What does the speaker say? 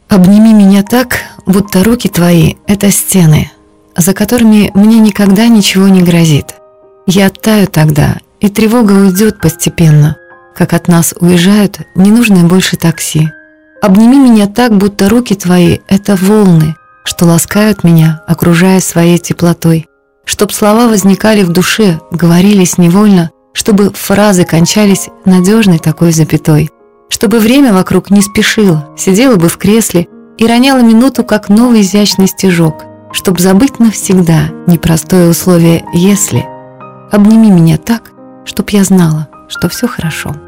Обними меня так, будто руки твои — это стены, за которыми мне никогда ничего не грозит. Я оттаю тогда, и тревога уйдет постепенно, как от нас уезжают ненужные больше такси. Обними меня так, будто руки твои — это волны, что ласкают меня, окружая своей теплотой. Чтоб слова возникали в душе, говорились невольно, чтобы фразы кончались надежной такой запятой. Чтобы время вокруг не спешило, сидела бы в кресле и роняла минуту, как новый изящный стежок, чтоб забыть навсегда непростое условие «если». Обними меня так, чтоб я знала, что все хорошо.